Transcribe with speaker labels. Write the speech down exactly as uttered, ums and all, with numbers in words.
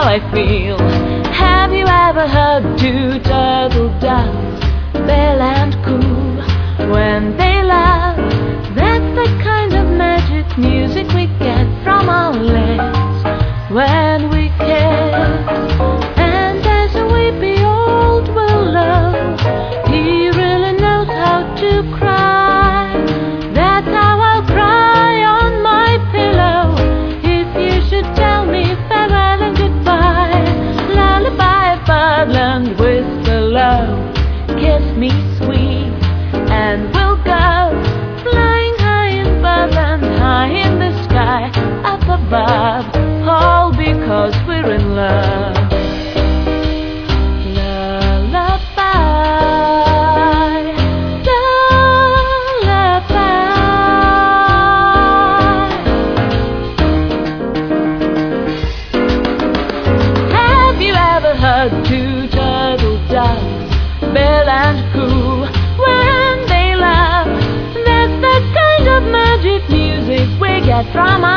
Speaker 1: how I feel. Have you ever heard two turtle doves, Belle and Coo, when they laugh? That's the kind of magic music we get from our lips when we kiss. And as a weepy old willow, he really knows how to cry. That's how I'll cry on my pillow if you should tell me farewell and goodbye. Lullaby, birdland, whisper low, kiss me sweet, and we'll go flying high in birdland, high in the sky, up above, all because we're in love. Lullaby, lullaby. Have you ever heard two turtle doves, Belle and Coo, when they laugh? That's the kind of magic music we get from our